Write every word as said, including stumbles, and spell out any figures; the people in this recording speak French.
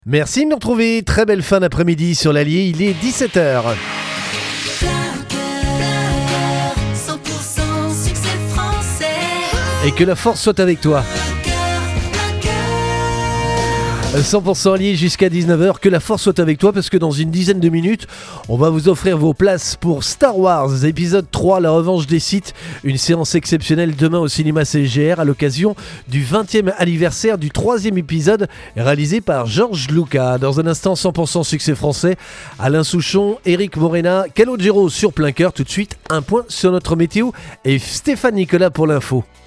Merci de nous retrouver, très belle fin d'après-midi sur l'Allier, il est dix-sept heures. Et que la force soit avec toi. cent pour cent Allier jusqu'à dix-neuf heures, que la force soit avec toi parce que dans une dizaine de minutes, on va vous offrir vos places pour Star Wars épisode trois, la revanche des Sith, une séance exceptionnelle demain au cinéma C G R à l'occasion du vingtième anniversaire du troisième épisode réalisé par George Lucas. Dans un instant, cent pour cent succès français, Alain Souchon, Eric Morena, Calogero sur plein cœur. Tout de suite, un point sur notre météo et Stéphane Nicolas pour l'info.